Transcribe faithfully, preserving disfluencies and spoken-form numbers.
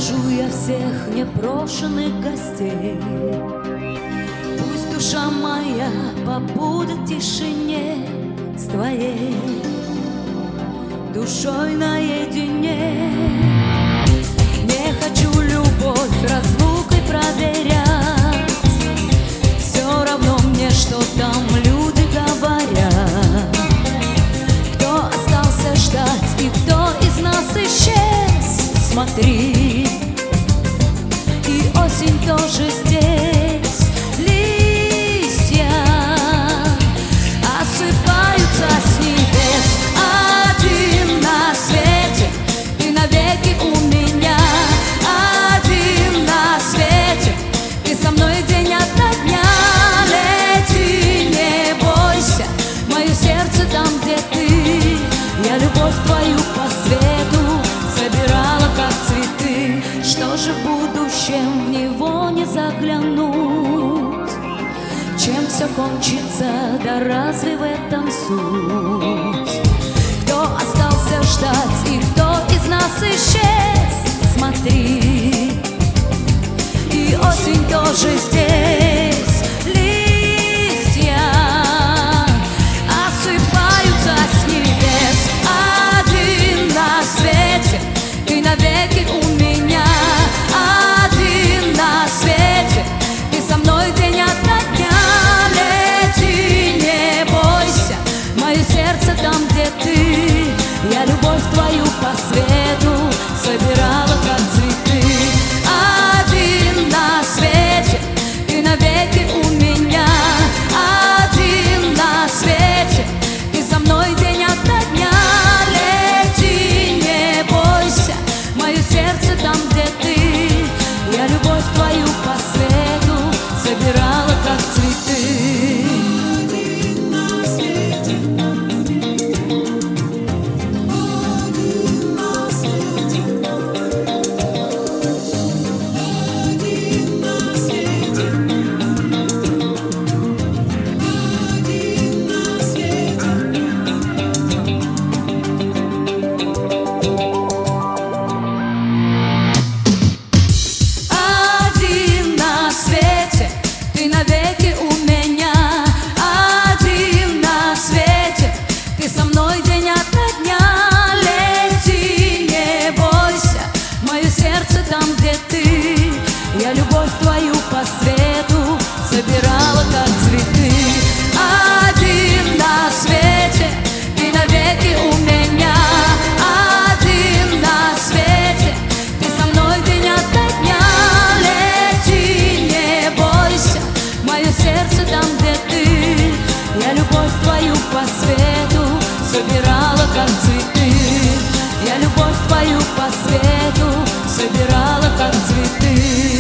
провожу я всех непрошенных гостей. Пусть душа моя побудет в тишине с твоей душой наедине. Не хочу любовь разлукой проверять, все равно мне, что там люди говорят. Кто остался ждать и кто из нас исчез, смотри, и осень тоже здесь. Листья осыпаются с небес. Один на свете, ты навеки у меня. Один на свете, ты со мной день ото дня. Лети, не бойся, мое сердце там, где ты. Я любовь твою по свету собирала, как цветы. Что же в будущем, в него не заглянуть? Чем все кончится, да разве в этом суть? Кто остался ждать и кто из нас исчез, смотри, и осень тоже здесь. Листья осыпаются с небес. Один на свете, ты навеки у меня. Один на свете, ты со мной день ото дня. Лети, не бойся, мое сердце там, где ты. Я любовь твою по свету собирала, как цветы. Один на свете, ты навеки у меня. Один на свете, ты со мной день ото дня. Лети, не бойся, мое сердце там, где ты. Я любовь твою по свету собирала, как цветы. Один на свете, один на свете, один на свете, один на свете. Один на свете, ты навеки у меня. Один на свете, ты со мной день ото дня. Лети, не бойся, мое сердце там, где ты. Я любовь твою по свету собирала, как цветы. Один на свете, ты навеки у меня. Один на свете, ты со мной день ото дня. Лети, не бойся, мое сердце там, где ты. Я любовь твою по свету собирала, как цветы. Я любовь твою по свету собирала, как цветы.